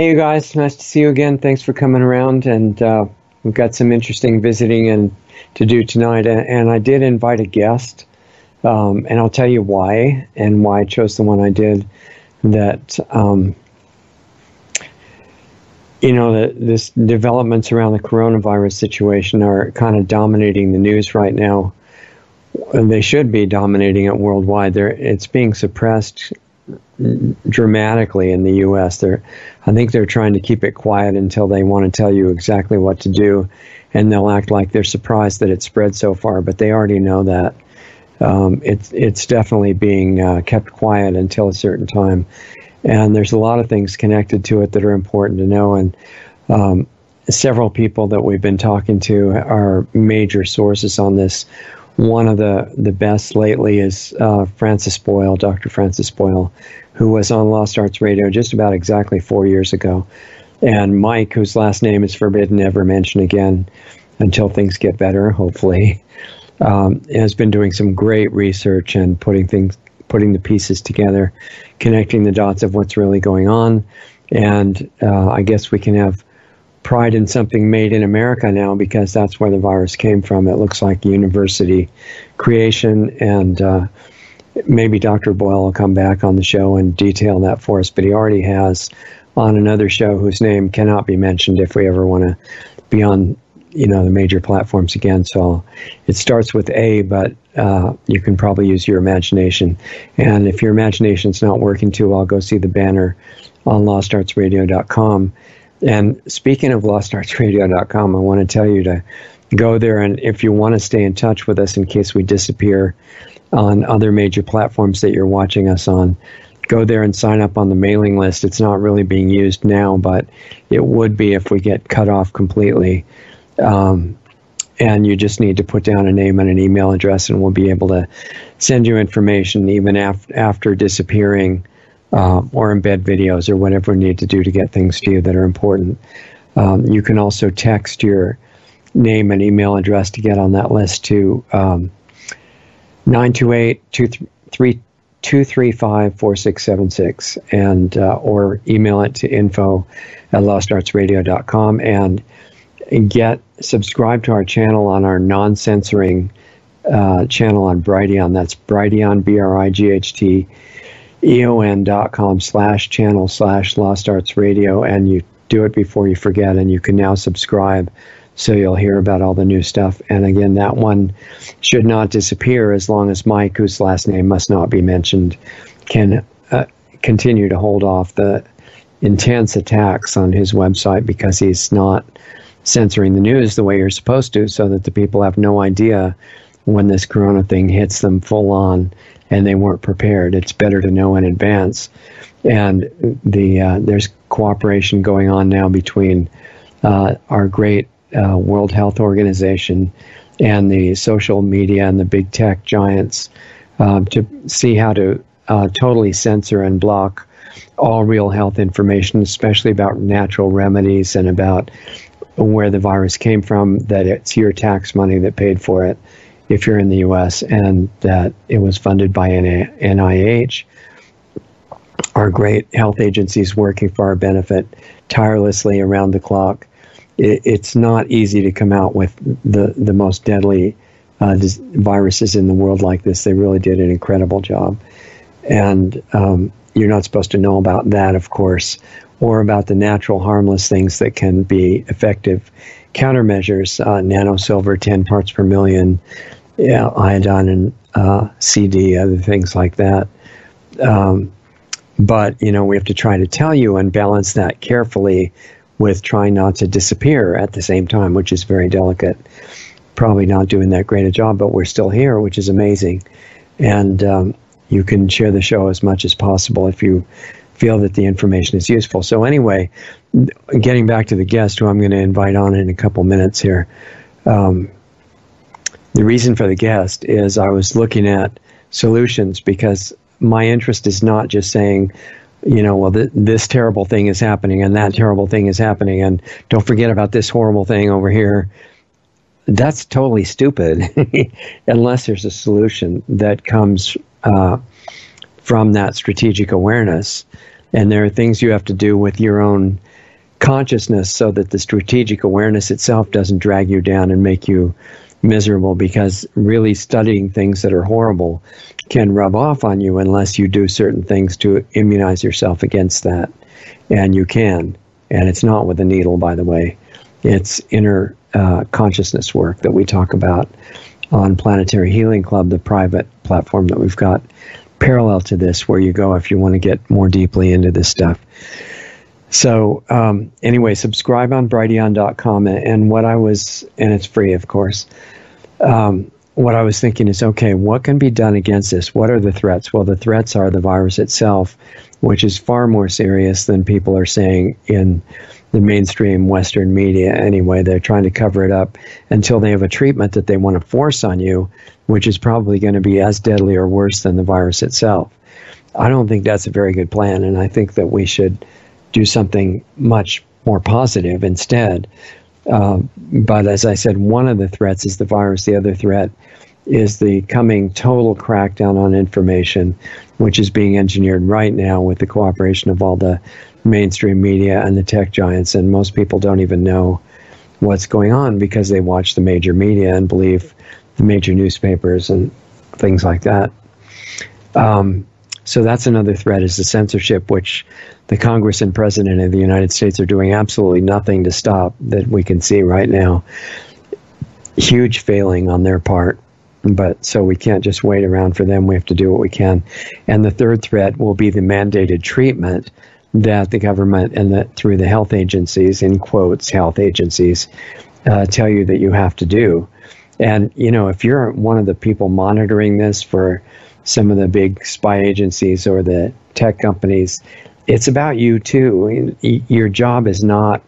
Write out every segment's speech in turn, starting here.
Hey, you guys. Nice to see you again. Thanks for coming around. And we've got some interesting visiting and to do tonight. And I did invite a guest. And I'll tell you why and why I chose the one I did. That, this developments around the coronavirus situation are kind of dominating the news right now. And they should be dominating it worldwide. It's being suppressed dramatically in the U.S. I think they're trying to keep it quiet until they want to tell you exactly what to do, and they'll act like they're surprised that it spread so far, but they already know that. It's definitely being kept quiet until a certain time, and there's a lot of things connected to it that are important to know, and several people that we've been talking to are major sources on this. One of the best lately is Francis Boyle, Dr. Francis Boyle, who was on Lost Arts Radio just about exactly 4 years ago. And Mike, whose last name is forbidden to ever mention again until things get better, hopefully, has been doing some great research and putting the pieces together, connecting the dots of what's really going on. And I guess we can have pride in something made in America now, because that's where the virus came from. It looks like university creation, and maybe Dr. Boyle will come back on the show and detail that for us, but he already has on another show whose name cannot be mentioned if we ever want to be on the major platforms again. So it starts with A, but you can probably use your imagination. And if your imagination's not working too well, go see the banner on lostartsradio.com. And speaking of lostartsradio.com, I want to tell you to go there, and if you want to stay in touch with us in case we disappear on other major platforms that you're watching us on, go there and sign up on the mailing list. It's not really being used now, but it would be if we get cut off completely. And you just need to put down a name and an email address, and we'll be able to send you information even after disappearing. Or embed videos or whatever we need to do to get things to you that are important. You can also text your name and email address to get on that list to 928-235-4676 and or email it to info@lostartsradio.com and subscribe to our channel on our non-censoring channel on Brighteon. That's Brighteon, BRIGHT. eon.com/channel/Lost Arts Radio, and you do it before you forget, and you can now subscribe so you'll hear about all the new stuff. And again, that one should not disappear as long as Mike, whose last name must not be mentioned, can continue to hold off the intense attacks on his website, because he's not censoring the news the way you're supposed to, so that the people have no idea when this corona thing hits them full on and they weren't prepared. It's better to know in advance. And there's cooperation going on now between our great World Health Organization and the social media and the big tech giants to see how to totally censor and block all real health information, especially about natural remedies and about where the virus came from, that it's your tax money that paid for it if you're in the U.S., and that it was funded by NIH, our great health agencies working for our benefit tirelessly around the clock. It's not easy to come out with the most deadly viruses in the world like this. They really did an incredible job. And you're not supposed to know about that, of course, or about the natural harmless things that can be effective countermeasures, nanosilver, 10 parts per million, iodine and CD, other things like that. But, we have to try to tell you and balance that carefully with trying not to disappear at the same time, which is very delicate. Probably not doing that great a job, but we're still here, which is amazing. And you can share the show as much as possible if you feel that the information is useful. So anyway, getting back to the guest who I'm going to invite on in a couple minutes here. The reason for the guest is I was looking at solutions, because my interest is not just saying, this terrible thing is happening and that terrible thing is happening, and don't forget about this horrible thing over here. That's totally stupid unless there's a solution that comes from that strategic awareness. And there are things you have to do with your own consciousness so that the strategic awareness itself doesn't drag you down and make you miserable, because really studying things that are horrible can rub off on you unless you do certain things to immunize yourself against that. And you can. And it's not with a needle, by the way. It's inner consciousness work that we talk about on Planetary Healing Club, the private platform that we've got parallel to this, where you go if you want to get more deeply into this stuff. So anyway, subscribe on Brighteon.com. And it's free, of course. What I was thinking is, okay, what can be done against this? What are the threats? Well, the threats are the virus itself, which is far more serious than people are saying in the mainstream Western media anyway. They're trying to cover it up until they have a treatment that they want to force on you, which is probably going to be as deadly or worse than the virus itself. I don't think that's a very good plan, and I think that we should do something much more positive instead. But as I said, one of the threats is the virus. The other threat is the coming total crackdown on information, which is being engineered right now with the cooperation of all the mainstream media and the tech giants. And most people don't even know what's going on because they watch the major media and believe the major newspapers and things like that. So that's another threat, is the censorship, which the Congress and President of the United States are doing absolutely nothing to stop, that we can see right now. Huge failing on their part. But so we can't just wait around for them. We have to do what we can. And the third threat will be the mandated treatment that the government and through the health agencies, in quotes, health agencies, tell you that you have to do. And, you know, if you're one of the people monitoring this for some of the big spy agencies or the tech companies, it's about you too. Your job is not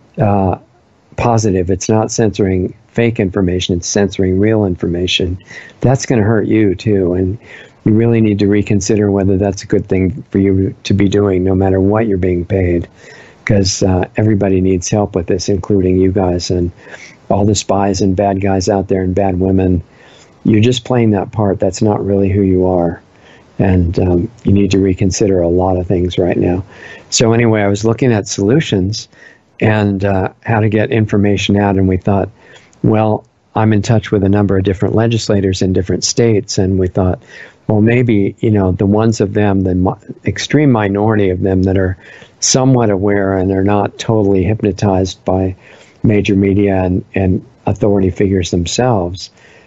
positive. It's not censoring fake information. It's censoring real information. That's going to hurt you too. And you really need to reconsider whether that's a good thing for you to be doing, no matter what you're being paid, because everybody needs help with this, including you guys and all the spies and bad guys out there and bad women. You're just playing that part. That's not really who you are. And you need to reconsider a lot of things right now. So anyway, I was looking at solutions and how to get information out. And we thought, well, I'm in touch with a number of different legislators in different states. And we thought, well, maybe, you know, the ones of them, the extreme minority of them that are somewhat aware and are not totally hypnotized by major media and authority figures themselves,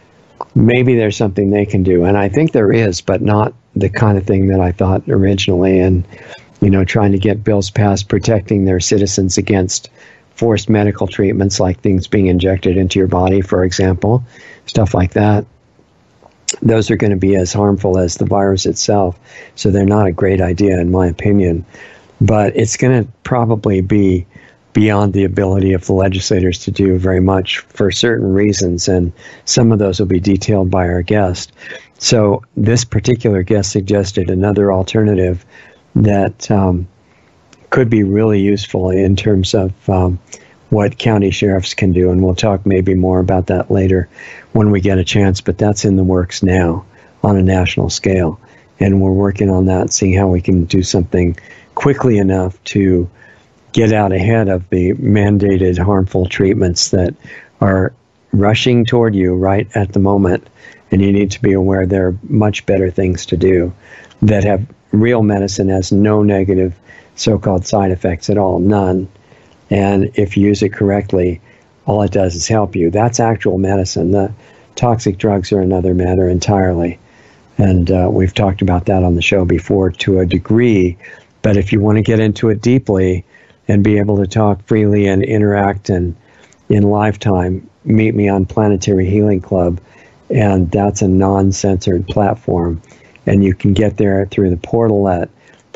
maybe there's something they can do. And I think there is, but not the kind of thing that I thought originally. And, you know, trying to get bills passed protecting their citizens against forced medical treatments, like things being injected into your body, for example, stuff like that. Those are going to be as harmful as the virus itself. So they're not a great idea, in my opinion. But it's going to probably be beyond the ability of the legislators to do very much for certain reasons, and some of those will be detailed by our guest. So this particular guest suggested another alternative that could be really useful in terms of what county sheriffs can do, and we'll talk maybe more about that later when we get a chance, but that's in the works now on a national scale, and we're working on that, seeing how we can do something quickly enough to get out ahead of the mandated harmful treatments that are rushing toward you right at the moment. And you need to be aware there are much better things to do that have real medicine, has no negative so-called side effects at all, none. And if you use it correctly, all it does is help you. That's actual medicine. The toxic drugs are another matter entirely. And we've talked about that on the show before to a degree. But if you want to get into it deeply and be able to talk freely and interact and in lifetime, meet me on Planetary Healing Club. And that's a non-censored platform. And you can get there through the portal at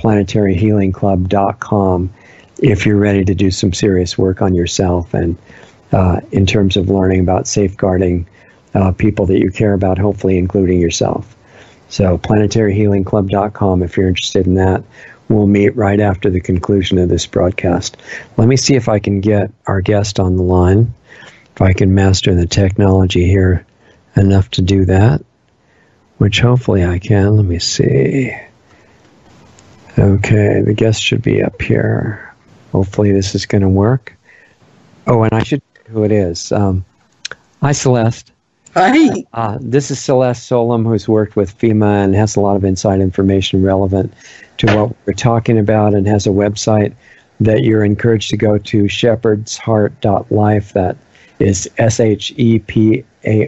planetaryhealingclub.com if you're ready to do some serious work on yourself and in terms of learning about safeguarding people that you care about, hopefully including yourself. So planetaryhealingclub.com if you're interested in that. We'll meet right after the conclusion of this broadcast. Let me see if I can get our guest on the line, if I can master the technology here enough to do that, which hopefully I can. Let me see. Okay, the guest should be up here. hopefully this is going to work. Oh, and I should tell you who it is. Hi, Celeste. Hi. This is Celeste Solum, who's worked with FEMA and has a lot of inside information relevant to what we're talking about, and has a website that you're encouraged to go to, shepherdsheart.life. That is SHEPARDHERD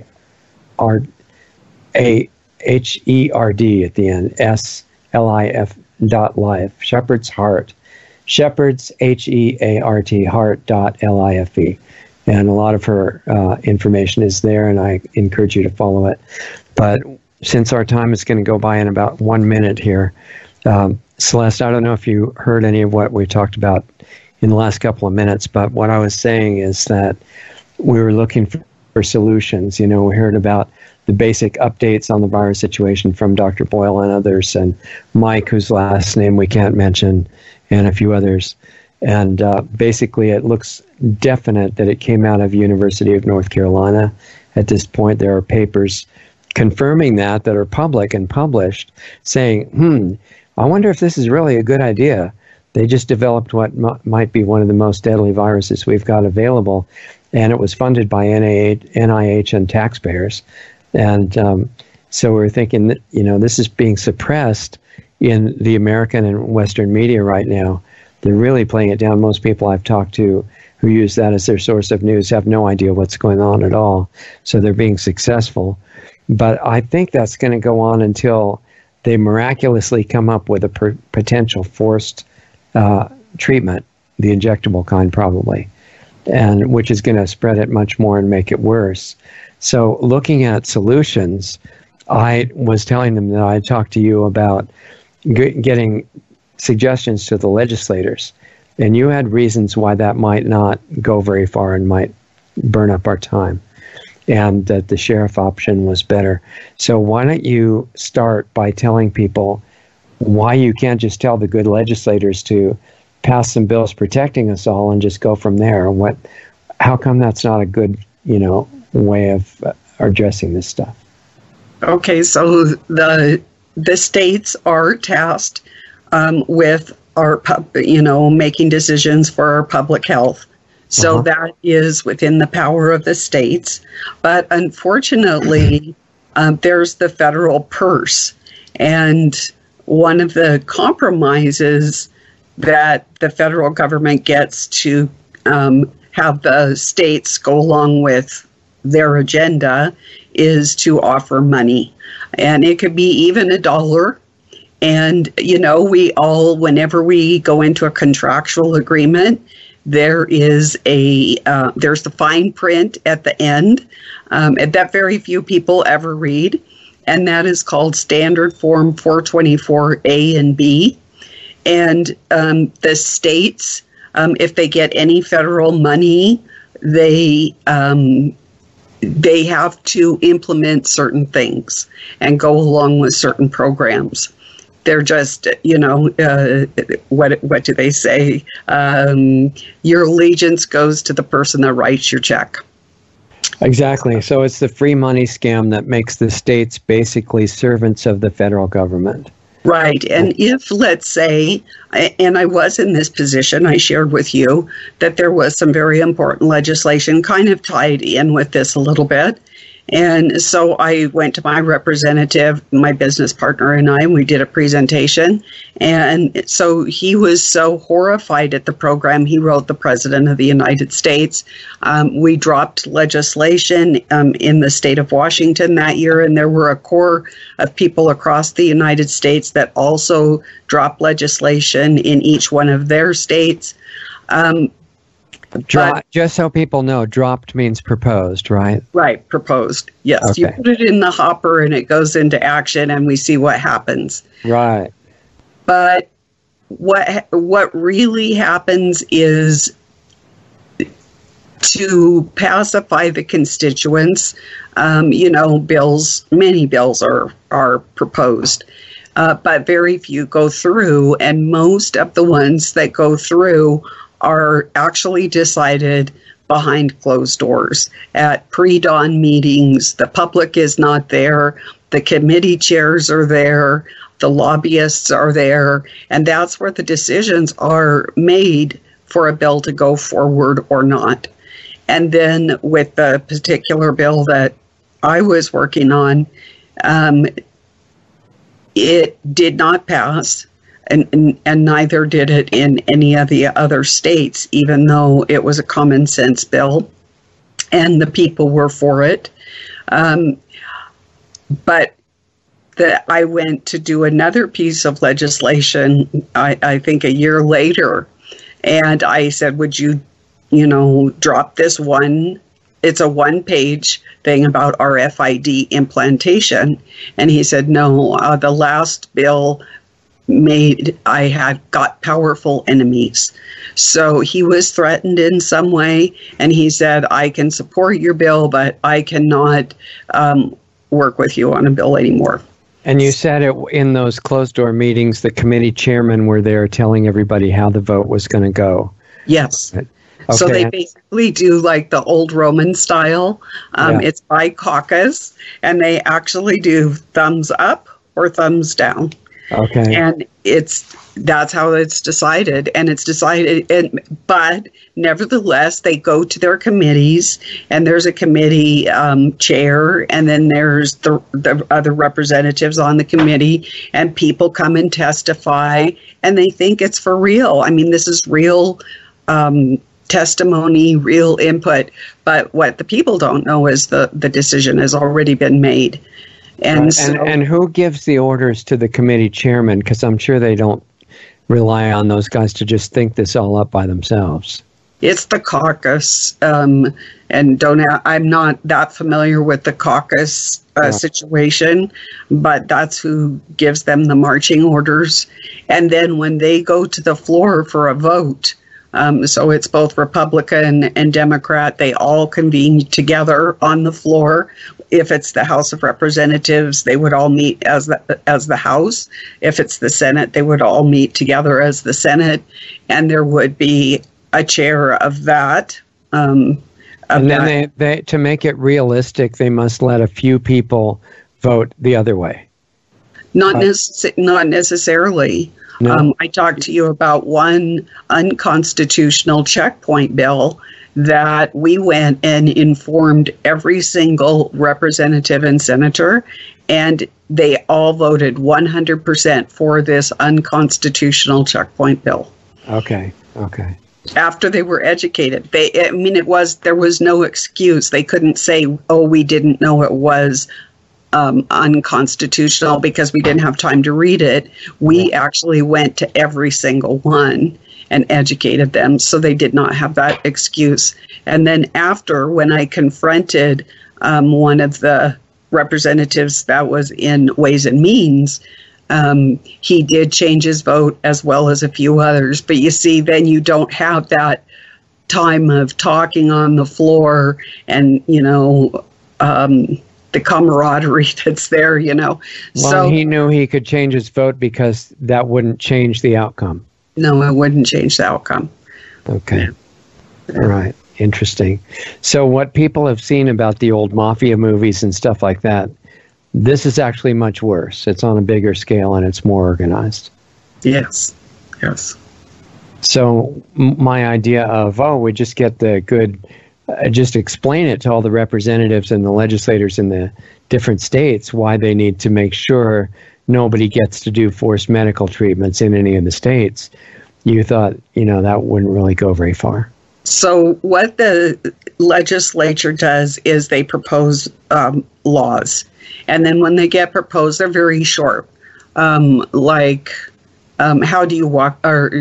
at the end, SLIF.life, Shepherd's Heart. Shepherds, HEART, heart.life. And a lot of her information is there, and I encourage you to follow it. But since our time is going to go by in about 1 minute here, Celeste, I don't know if you heard any of what we talked about in the last couple of minutes, but what I was saying is that we were looking for solutions. We heard about the basic updates on the virus situation from Dr. Boyle and others, and Mike, whose last name we can't mention, and a few others. And basically, it looks definite that it came out of University of North Carolina. At this point, there are papers confirming that are public and published, saying, I wonder if this is really a good idea. They just developed what might be one of the most deadly viruses we've got available, and it was funded by NIH and taxpayers. And so we're thinking that, this is being suppressed in the American and Western media right now. They're really playing it down. Most people I've talked to who use that as their source of news have no idea what's going on at all. So they're being successful. But I think that's going to go on until they miraculously come up with a potential forced treatment, the injectable kind probably, and which is going to spread it much more and make it worse. So looking at solutions, I was telling them that I talked to you about getting suggestions to the legislators, and you had reasons why that might not go very far and might burn up our time, and that the sheriff option was better. So why don't you start by telling people why you can't just tell the good legislators to pass some bills protecting us all and just go from there? How come that's not a good, way of addressing this stuff? Okay, so the states are tasked with our making decisions for our public health. So that is within the power of the states. But unfortunately, there's the federal purse. And one of the compromises that the federal government gets to have the states go along with their agenda is to offer money. And it could be even $1. And, we all, whenever we go into a contractual agreement, there's the fine print at the end that very few people ever read. And that is called Standard Form 424A and B. And the states, if they get any federal money, they have to implement certain things and go along with certain programs. They're just, what do they say? Your allegiance goes to the person that writes your check. Exactly. So it's the free money scam that makes the states basically servants of the federal government. Right. And if, let's say, and I was in this position, I shared with you that there was some very important legislation kind of tied in with this a little bit. And so I went to my representative, my business partner and we did a presentation. And so he was so horrified at the program, he wrote the President of the United States. We dropped legislation in the state of Washington that year, and there were a core of people across the United States that also dropped legislation in each one of their states. Just so people know, dropped means proposed, right? Right, proposed. Yes, okay. You put it in the hopper and it goes into action and we see what happens. Right. But what really happens is to pacify the constituents, many bills are proposed, but very few go through, and most of the ones that go through are actually decided behind closed doors at pre-dawn meetings. The public is not there. The committee chairs are there. The lobbyists are there. And that's where the decisions are made for a bill to go forward or not. And then with the particular bill that I was working on, it did not pass, and neither did it in any of the other states, even though it was a common sense bill and the people were for it. But I went to do another piece of legislation, I think a year later, and I said, would you drop this one? It's a one-page thing about RFID implantation. And he said, no, the last bill I had got powerful enemies. So he was threatened in some way, and he said, I can support your bill, but I cannot work with you on a bill anymore. And you said it in those closed-door meetings, the committee chairmen were there telling everybody how the vote was going to go. Yes. Okay. So they basically do like the old Roman style. It's by caucus, and they actually do thumbs up or thumbs down. Okay. And that's how it's decided. And it's decided, but nevertheless, they go to their committees, and there's a committee chair, and then there's the other representatives on the committee, and people come and testify, and they think it's for real. I mean, this is real testimony, real input. But what the people don't know is the decision has already been made. And who gives the orders to the committee chairman? Because I'm sure they don't rely on those guys to just think this all up by themselves. It's the caucus, and I'm not that familiar with the caucus situation, but that's who gives them the marching orders. And then when they go to the floor for a vote, so it's both Republican and Democrat, they all convene together on the floor. If it's the House of Representatives, they would all meet as the House. If it's the Senate, they would all meet together as the Senate, and there would be a chair of that. And then they to make it realistic, they must let a few people vote the other way. Not necessarily. No. I talked to you about one unconstitutional checkpoint bill that we went and informed every single representative and senator, and they all voted 100% for this unconstitutional checkpoint bill. Okay. After they were educated, there was no excuse. They couldn't say, "Oh, we didn't know it was unconstitutional because we didn't have time to read it." We actually went to every single one and educated them, so they did not have that excuse. And then after, when I confronted one of the representatives that was in Ways and Means, he did change his vote as well as a few others. But you see, then you don't have that time of talking on the floor and, the camaraderie that's there, Well, so he knew he could change his vote because that wouldn't change the outcome. No, it wouldn't change the outcome. Okay. Yeah. All right. Interesting. So what people have seen about the old mafia movies and stuff like that, this is actually much worse. It's on a bigger scale and it's more organized. Yes. So my idea of, we just get the good... just explain it to all the representatives and the legislators in the different states why they need to make sure nobody gets to do forced medical treatments in any of the states. You thought, that wouldn't really go very far. So what the legislature does is they propose laws. And then when they get proposed, they're very short. How do you walk?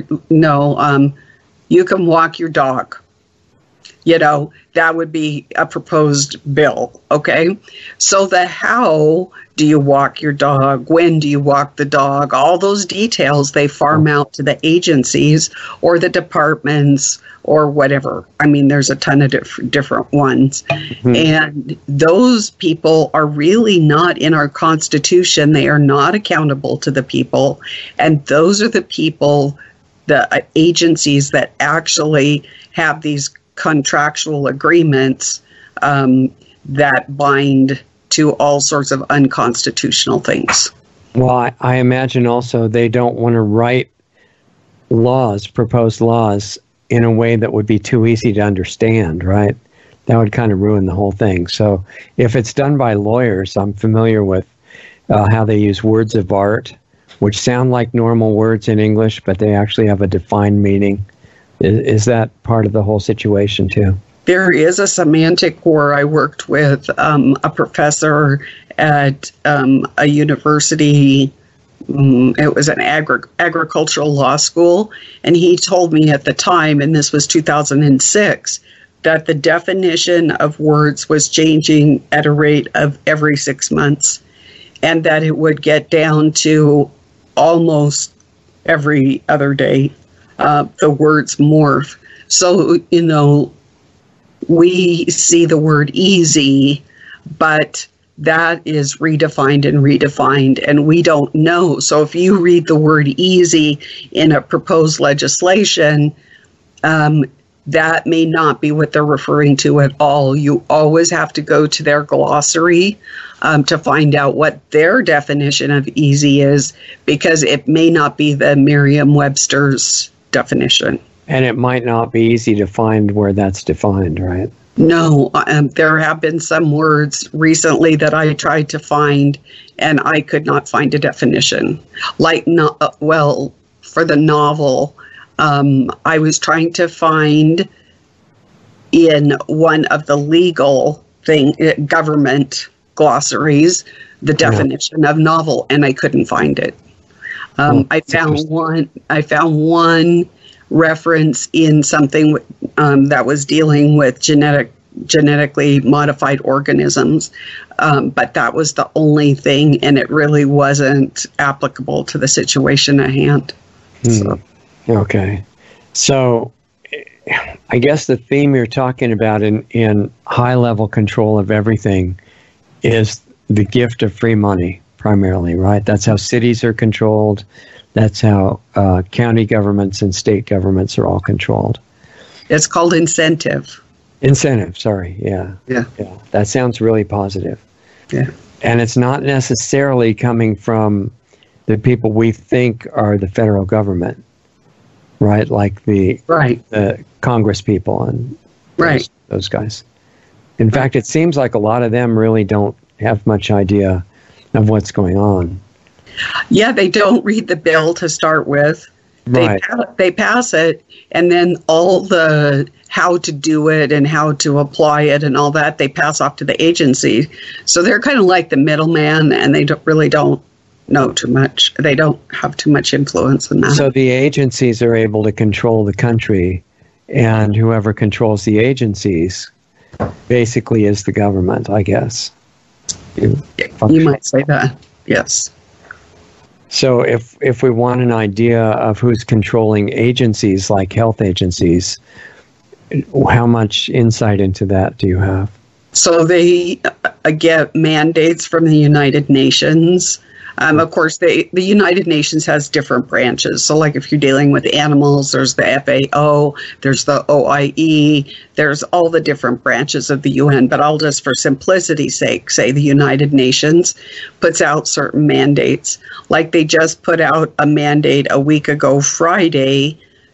You can walk your dog. That would be a proposed bill, okay? So the how do you walk your dog? When do you walk the dog? All those details, they farm out to the agencies or the departments or whatever. I mean, there's a ton of different ones. Mm-hmm. And those people are really not in our Constitution. They are not accountable to the people. And those are the people, the agencies that actually have these contractual agreements that bind to all sorts of unconstitutional things. Well, I imagine also they don't want to write proposed laws, in a way that would be too easy to understand, right? That would kind of ruin the whole thing. So if it's done by lawyers, I'm familiar with how they use words of art, which sound like normal words in English, but they actually have a defined meaning. Is that part of the whole situation too? There is a semantic war. I worked with a professor at a university. It was an agricultural law school, and he told me at the time, and this was 2006, that the definition of words was changing at a rate of every 6 months, and that it would get down to almost every other day. The words morph. So, we see the word easy, but that is redefined, and we don't know. So if you read the word easy in a proposed legislation, that may not be what they're referring to at all. You always have to go to their glossary to find out what their definition of easy is, because it may not be the Merriam-Webster's definition. And it might not be easy to find where that's defined, right? No, there have been some words recently that I tried to find, and I could not find a definition. Like, for the novel, I was trying to find in one of the legal government glossaries the definition of novel, and I couldn't find it. I found one reference in something that was dealing with genetically modified organisms, but that was the only thing, and it really wasn't applicable to the situation at hand. So. Okay. So I guess the theme you're talking about in high-level control of everything is the gift of free money, primarily, right? That's how cities are controlled. That's how county governments and state governments are all controlled. It's called incentive. Incentive, sorry. Yeah. That sounds really positive. Yeah. And it's not necessarily coming from the people we think are the federal government, right? Like the Congress people and those guys. In fact, it seems like a lot of them really don't have much idea of what's going on. Yeah, they don't read the bill to start with. Right. They pass it, and then all the how to do it and how to apply it and all that, they pass off to the agency. So they're kind of like the middleman, and they don't know too much. They don't have too much influence in that. So the agencies are able to control the country, and whoever controls the agencies basically is the government, I guess. You might say that, yes. So if we want an idea of who's controlling agencies like health agencies, how much insight into that do you have? So they get mandates from the United Nations. Of course, the United Nations has different branches. So like if you're dealing with animals, there's the FAO, there's the OIE, there's all the different branches of the UN. But I'll just, for simplicity's sake, say the United Nations puts out certain mandates. Like they just put out a mandate a week ago Friday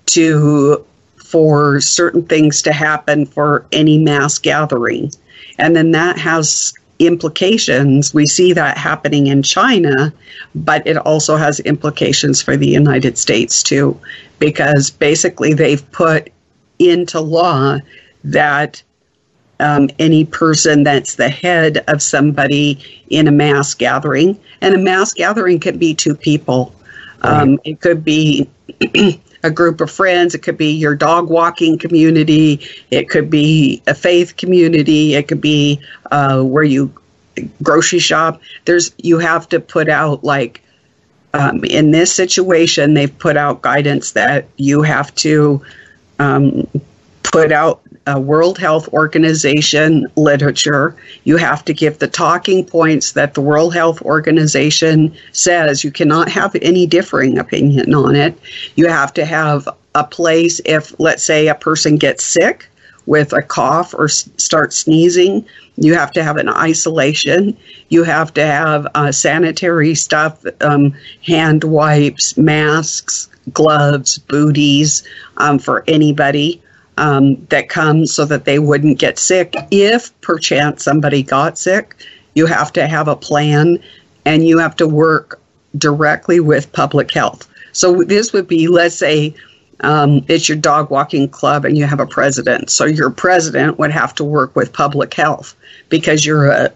for certain things to happen for any mass gathering. And then that has implications. We see that happening in China, but it also has implications for the United States too, because basically they've put into law that any person that's the head of somebody in a mass gathering, and a mass gathering can be two people. It could be a group of friends. It could be your dog walking community. It could be a faith community. It could be where you grocery shop. You have to put out, like, in this situation, they've put out guidance that you have to put out World Health Organization literature. You have to give the talking points that the World Health Organization says. You cannot have any differing opinion on it. You have to have a place if, let's say, a person gets sick with a cough or starts sneezing. You have to have an isolation. You have to have sanitary stuff, hand wipes, masks, gloves, booties for anybody that comes so that they wouldn't get sick. If perchance somebody got sick, you have to have a plan and you have to work directly with public health. So this would be, let's say, it's your dog walking club and you have a president. So your president would have to work with public health because you're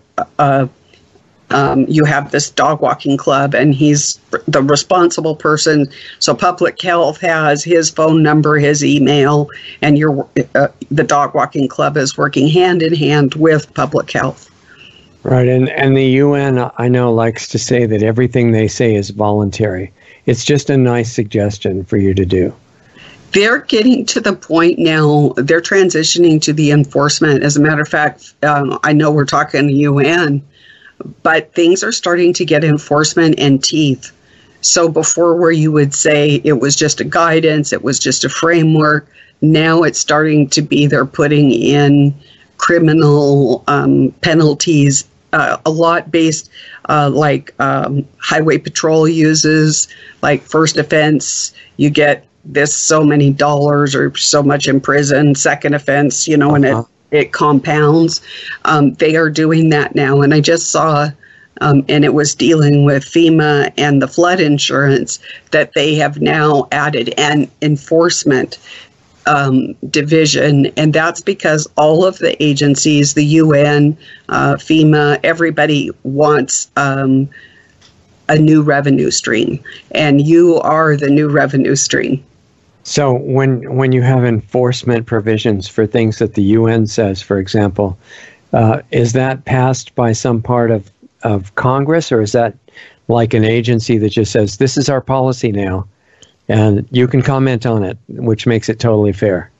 you have this dog walking club and he's the responsible person. So public health has his phone number, his email, and the dog walking club is working hand in hand with public health. Right. And the UN, I know, likes to say that everything they say is voluntary. It's just a nice suggestion for you to do. They're getting to the point now, they're transitioning to the enforcement. As a matter of fact, I know we're talking the UN, but things are starting to get enforcement and teeth. So before, where you would say it was just a guidance, it was just a framework, now it's starting to be they're putting in criminal penalties, a lot based like highway patrol uses, like first offense, you get this so many dollars or so much in prison, second offense, and it compounds. They are doing that now. And I just saw, and it was dealing with FEMA and the flood insurance, that they have now added an enforcement division. And that's because all of the agencies, the UN, FEMA, everybody wants a new revenue stream. And you are the new revenue stream. So when you have enforcement provisions for things that the UN says, for example, is that passed by some part of Congress, or is that like an agency that just says, this is our policy now, and you can comment on it, which makes it totally fair?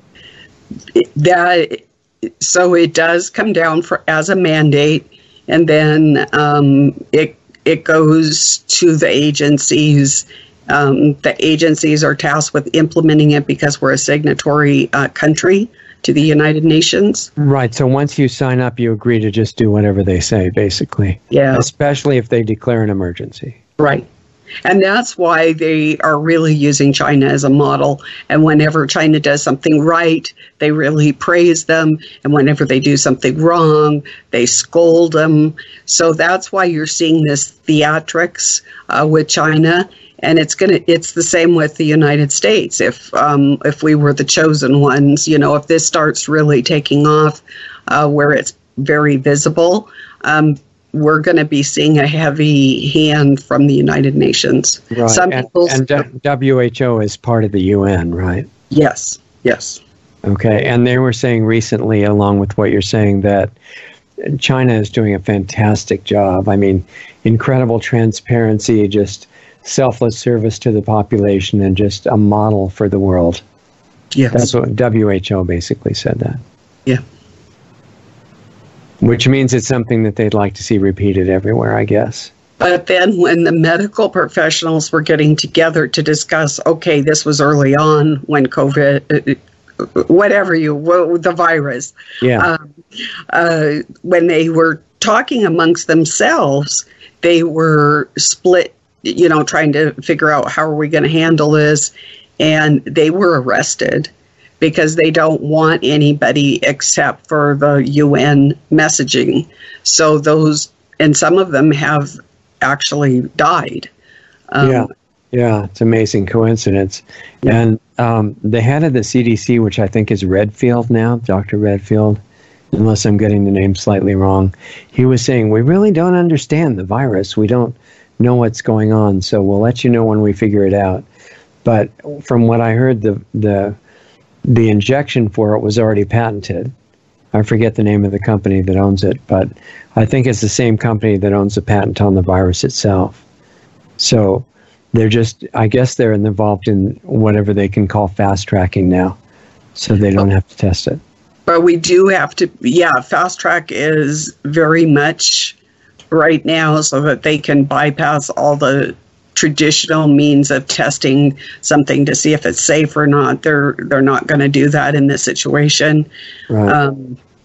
So it does come down as a mandate, and then it goes to the agencies. The agencies are tasked with implementing it because we're a signatory country to the United Nations. Right. So once you sign up, you agree to just do whatever they say, basically. Yeah. Especially if they declare an emergency. Right. And that's why they are really using China as a model. And whenever China does something right, they really praise them. And whenever they do something wrong, they scold them. So that's why you're seeing this theatrics with China. And it's the same with the United States. If we were the chosen ones, if this starts really taking off, where it's very visible, we're going to be seeing a heavy hand from the United Nations. Right. Some people and WHO is part of the UN, right? Yes. Okay. And they were saying recently, along with what you're saying, that China is doing a fantastic job. I mean, incredible transparency, just selfless service to the population, and just a model for the world. Yes. That's what WHO basically said that. Yeah. Which means it's something that they'd like to see repeated everywhere, I guess. But then when the medical professionals were getting together to discuss, okay, this was early on when COVID, the virus. Yeah. When they were talking amongst themselves, they were split, trying to figure out how are we going to handle this. And they were arrested because they don't want anybody except for the UN messaging. So and some of them have actually died. Yeah, it's an amazing coincidence. Yeah. And the head of the CDC, which I think is Redfield now, Dr. Redfield, unless I'm getting the name slightly wrong, he was saying, we really don't understand the virus. We don't know what's going on, so we'll let you know when we figure it out. But from what I heard, the injection for it was already patented. I forget the name of the company that owns it, but I think it's the same company that owns the patent on the virus itself. So I guess they're involved in whatever they can call fast tracking now, so they don't have to test it. But we do have to, fast track is very much right now so that they can bypass all the traditional means of testing something to see if it's safe or not. They're not going to do that in this situation. Right.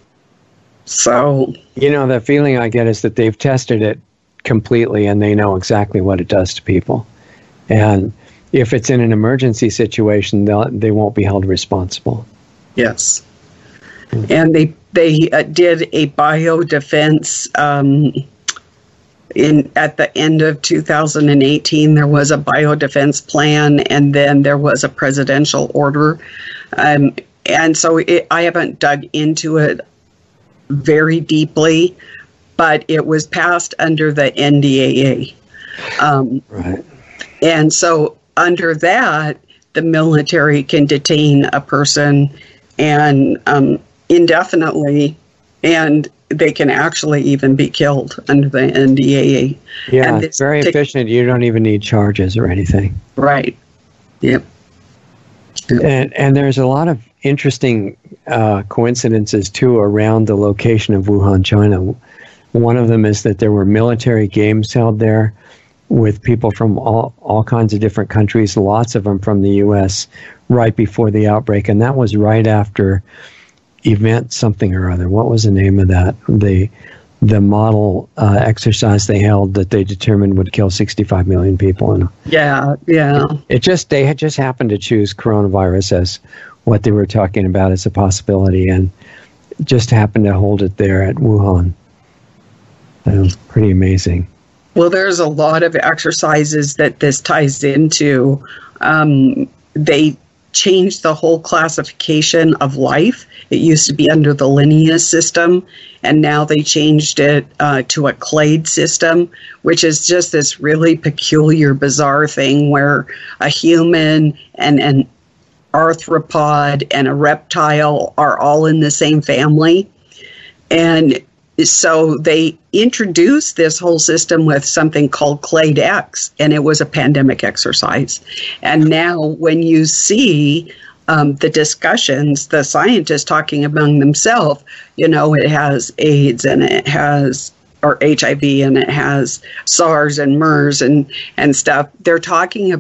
So the feeling I get is that they've tested it completely and they know exactly what it does to people. And if it's in an emergency situation, they won't be held responsible. Yes. And they did a biodefense at the end of 2018. There was a biodefense plan, and then there was a presidential order. And so I haven't dug into it very deeply, but it was passed under the NDAA. Right. And so under that, the military can detain a person and indefinitely, and they can actually even be killed under the NDAA. Yeah, it's very efficient. You don't even need charges or anything. Right. Yep. And there's a lot of interesting coincidences, too, around the location of Wuhan, China. One of them is that there were military games held there with people from all kinds of different countries, lots of them from the U.S., right before the outbreak. And that was right after event something or other. What was the name of that? The model exercise they held that they determined would kill 65 million people. And yeah. They had just happened to choose coronavirus as what they were talking about as a possibility, and just happened to hold it there at Wuhan. Pretty amazing. Well, there's a lot of exercises that this ties into. They changed the whole classification of life. It used to be under the Linnaeus system, and now they changed it to a clade system, which is just this really peculiar, bizarre thing where a human and an arthropod and a reptile are all in the same family. And so they introduced this whole system with something called Clade X, and it was a pandemic exercise. And now when you see the discussions, the scientists talking among themselves, it has AIDS and it has, or HIV, and it has SARS and MERS and stuff. They're talking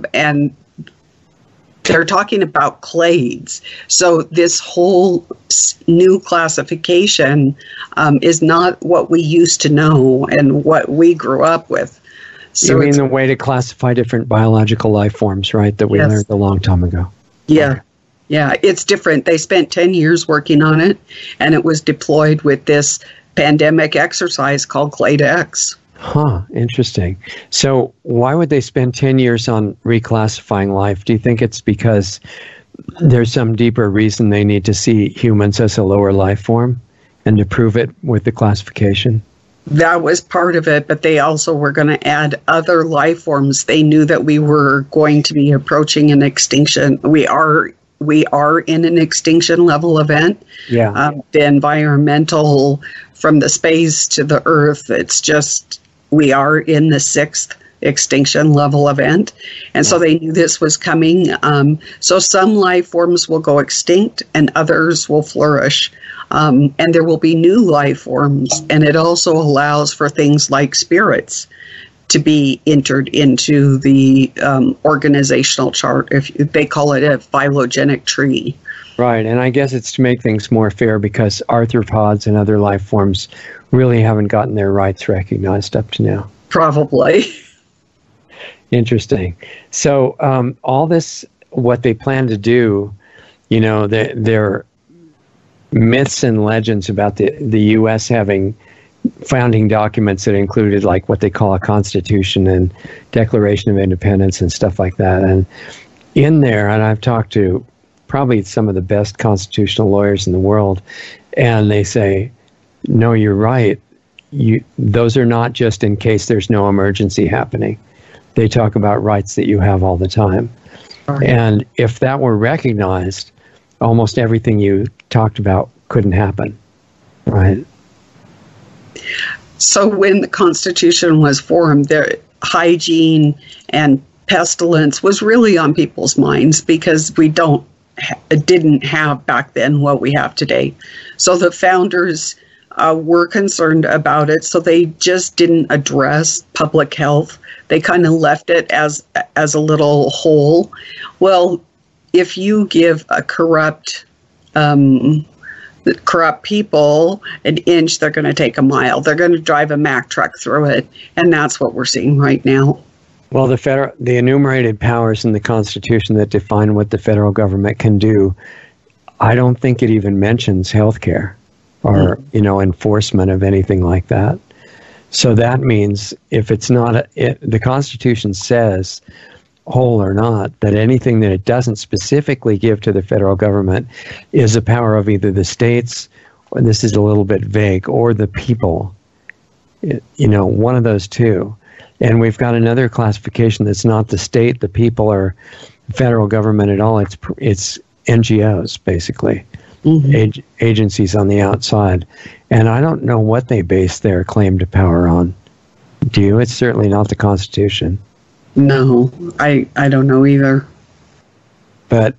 about clades. So this whole new classification is not what we used to know and what we grew up with. So you mean the way to classify different biological life forms, right, that we learned a long time ago? Yeah. Okay. Yeah, it's different. They spent 10 years working on it, and it was deployed with this pandemic exercise called Clade X. Huh, interesting. So why would they spend 10 years on reclassifying life? Do you think it's because there's some deeper reason they need to see humans as a lower life form and to prove it with the classification? That was part of it, but they also were going to add other life forms. They knew that we were going to be approaching an extinction. We are in an extinction level event. Yeah. The environmental, from the space to the earth, it's just, we are in the 6th extinction level event. And so they knew this was coming. So some life forms will go extinct and others will flourish. And there will be new life forms. And it also allows for things like spirits to be entered into the organizational chart. If they call it a phylogenetic tree. Right, and I guess it's to make things more fair because arthropods and other life forms really haven't gotten their rights recognized up to now. Probably. Interesting. So all this, what they plan to do, their myths and legends about the U.S. having founding documents that included like what they call a constitution and Declaration of Independence and stuff like that. And in there, and I've talked to probably some of the best constitutional lawyers in the world, and they say, no, you're right. Those are not just in case there's no emergency happening. They talk about rights that you have all the time. Right. And if that were recognized, almost everything you talked about couldn't happen, right? So when the Constitution was formed, the hygiene and pestilence was really on people's minds because we didn't have back then what we have today. So the founders were concerned about it, so they just didn't address public health. They kind of left it as a little hole. Well, if you give a corrupt people an inch, they're going to take a mile. They're going to drive a Mack truck through it, and that's what we're seeing right now. Well, the enumerated powers in the Constitution that define what the federal government can do, I don't think it even mentions healthcare or, enforcement of anything like that. So that means if it's not, the Constitution says, whole or not, that anything that it doesn't specifically give to the federal government is a power of either the states, or this is a little bit vague, or the people. One of those two. And we've got another classification that's not the state, the people, or federal government at all. It's NGOs, basically, agencies on the outside. And I don't know what they base their claim to power on. Do you? It's certainly not the Constitution. No, I don't know either. But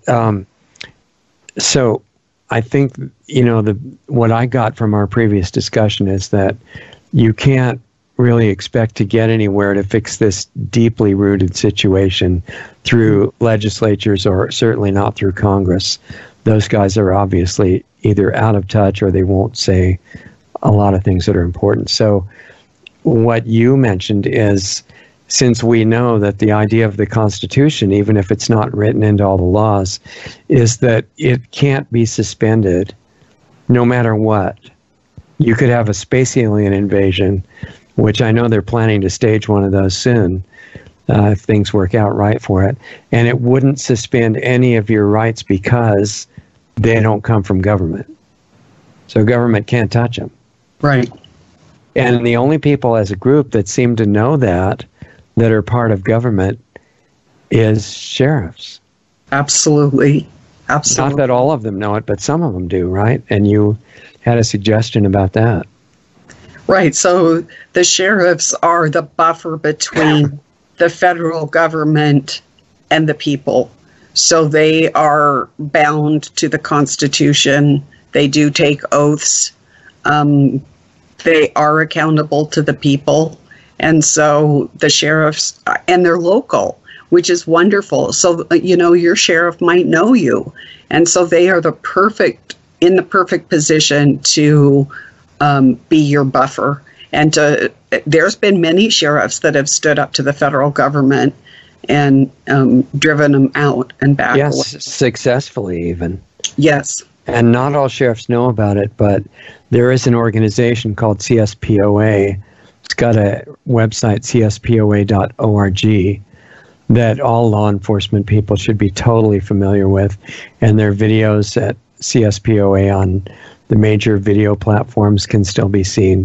so I think, what I got from our previous discussion is that you can't really expect to get anywhere to fix this deeply rooted situation through legislatures or certainly not through Congress. Those guys are obviously either out of touch or they won't say a lot of things that are important. So what you mentioned is, since we know that the idea of the Constitution, even if it's not written into all the laws, is that it can't be suspended no matter what. You could have a space alien invasion, which I know they're planning to stage one of those soon, if things work out right for it. And it wouldn't suspend any of your rights because they don't come from government. So government can't touch them. Right. And the only people as a group that seem to know that are part of government is sheriffs. Absolutely. Not that all of them know it, but some of them do, right? And you had a suggestion about that. Right. So the sheriffs are the buffer between the federal government and the people. So they are bound to the Constitution. They do take oaths. They are accountable to the people. And so the sheriffs, and they're local, which is wonderful. So, your sheriff might know you. And so they are in the perfect position to be your buffer. And there's been many sheriffs that have stood up to the federal government and driven them out and back. Yes, away. Successfully even. Yes. And not all sheriffs know about it, but there is an organization called CSPOA. It's got a website, cspoa.org, that all law enforcement people should be totally familiar with. And their videos at CSPOA on the major video platforms can still be seen.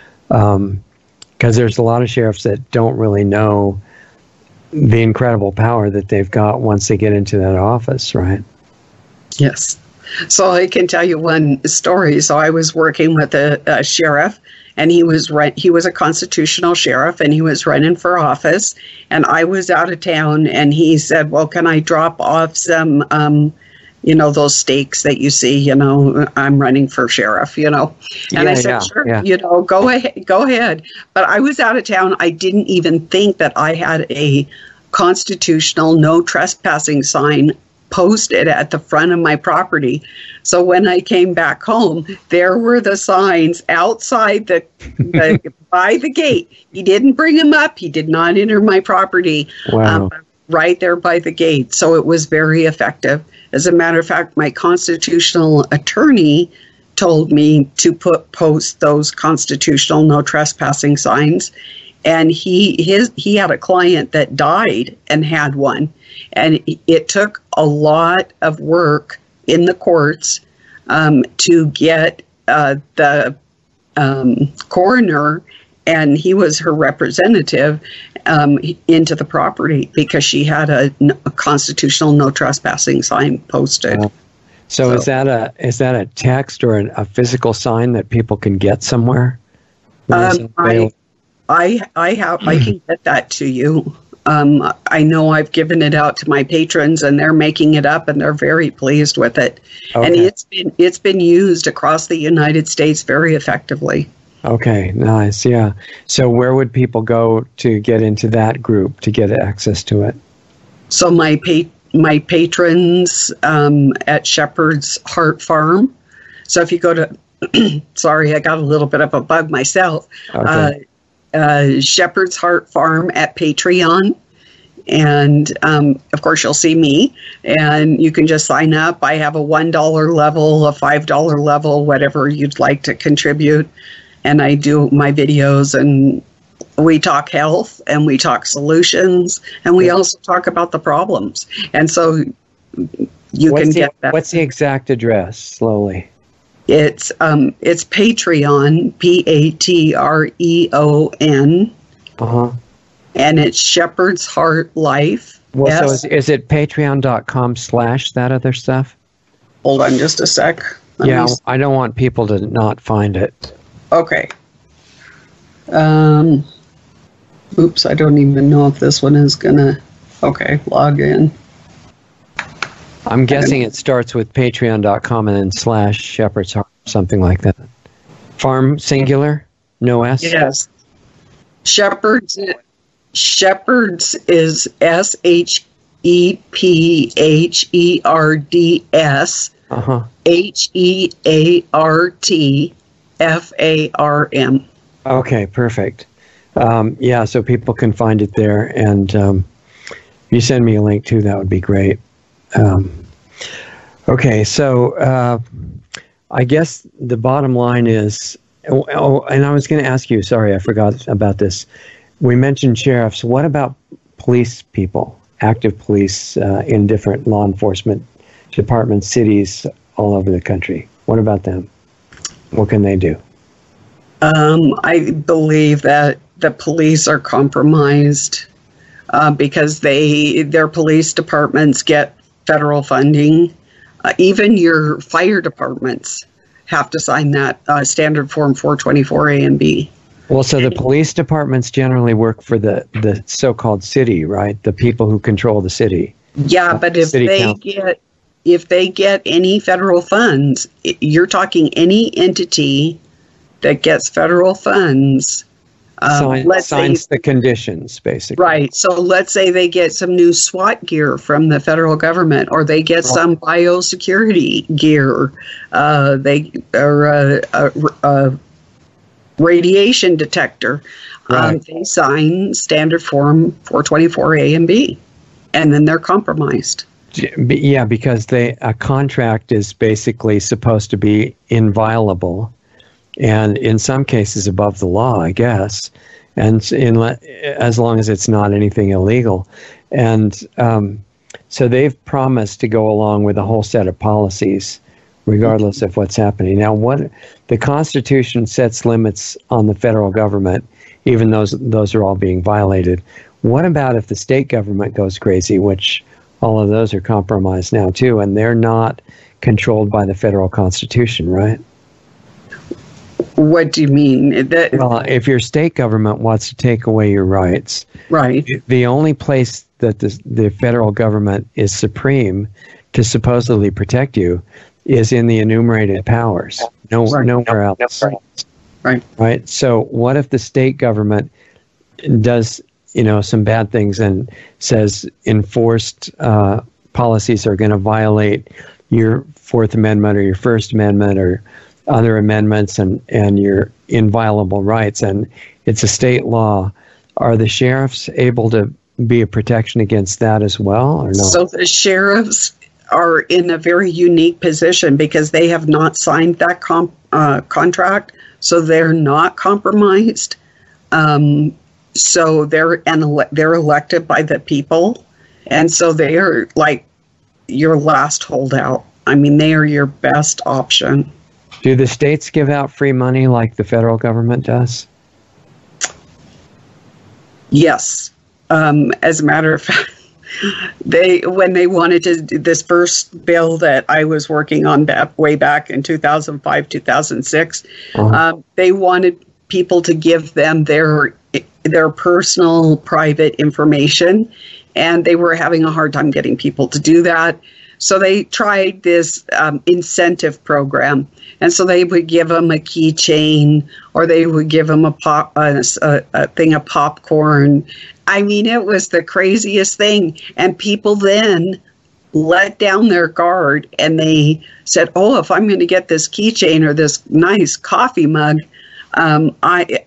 Because there's a lot of sheriffs that don't really know the incredible power that they've got once they get into that office, right? Yes. So I can tell you one story. So I was working with a sheriff, and he was a constitutional sheriff, and he was running for office, and I was out of town, and he said, well, can I drop off some, those stakes that you see, I'm running for sheriff, And I said, sure, go ahead. But I was out of town. I didn't even think that I had a constitutional no trespassing sign posted at the front of my property. So when I came back home, there were the signs outside the by the gate. He didn't bring them up. He did not enter my property. Wow. Right there by the gate. So it was very effective. As a matter of fact, my constitutional attorney told me to post those constitutional no trespassing signs. And he had a client that died and had one. And it took a lot of work in the courts to get the coroner, and he was her representative, into the property because she had a constitutional no trespassing sign posted. So is that a text or a physical sign that people can get somewhere? I can get that to you. I know I've given it out to my patrons, and they're making it up, and they're very pleased with it. Okay. And it's been used across the United States very effectively. Okay, nice, yeah. So where would people go to get into that group, to get access to it? So my patrons at Shepherd's Heart Farm. So if you go to, sorry, I got a little bit of a bug myself. Okay. Shepherd's Heart Farm at Patreon. And of course, you'll see me, and you can just sign up. I have a $1 level, a $5 level, whatever you'd like to contribute. And I do my videos, and we talk health, and we talk solutions, and we also talk about the problems. And so you can get that. What's the exact address? Slowly. It's Patreon, Patreon. And it's Shepherd's Heart Life. Well, so is it patreon.com/that other stuff? Hold on just a sec. I don't want people to not find it. Okay. Oops, I don't even know if this one is gonna. Okay, log in. I'm guessing it starts with patreon.com and then /Shepherd's Heart, something like that. Farm singular? No S? Yes. Shepherds is SHEPHERDS. HEARTFARM. Okay, perfect. So people can find it there, and if you send me a link too, that would be great. Okay, so I guess the bottom line is, and I was going to ask you, sorry, I forgot about this. We mentioned sheriffs. What about police people, active police in different law enforcement departments, cities all over the country? What about them? What can they do? I believe that the police are compromised because their police departments get federal funding. Even your fire departments have to sign that standard form 424 A and B. Well, so the police departments generally work for the so-called city, right? The people who control the city. Yeah, but if they get any federal funds, you're talking any entity that gets federal funds. Signs the conditions, basically. Right. So let's say they get some new SWAT gear from the federal government, or they get some biosecurity gear. They or a radiation detector. Right. They sign standard form 424 A and B, and then they're compromised. Yeah, because a contract is basically supposed to be inviolable, and in some cases above the law, I guess, and as long as it's not anything illegal. And so they've promised to go along with a whole set of policies, regardless of what's happening. Now, what the Constitution sets limits on the federal government, even those are all being violated. What about if the state government goes crazy, which all of those are compromised now too, and they're not controlled by the federal Constitution, right? What do you mean? Well, if your state government wants to take away your rights, right, the only place that the federal government is supreme to supposedly protect you is in the enumerated powers. Nowhere else. Right. So what if the state government does, some bad things and says enforced policies are going to violate your Fourth Amendment or your First Amendment or other amendments and your inviolable rights, and it's a state law? Are the sheriffs able to be a protection against that as well, or no? So the sheriffs are in a very unique position because they have not signed that contract, so they're not compromised. So they're elected by the people, and so they are like your last holdout. I mean, they are your best option. Do the states give out free money like the federal government does? Yes. As a matter of fact, when they wanted to do this first bill that I was working on way back in 2005, 2006, they wanted people to give them their personal private information, and they were having a hard time getting people to do that. So they tried this incentive program, and so they would give them a keychain, or they would give them a thing of popcorn. I mean, it was the craziest thing. And people then let down their guard, and they said, "Oh, if I'm going to get this keychain or this nice coffee mug,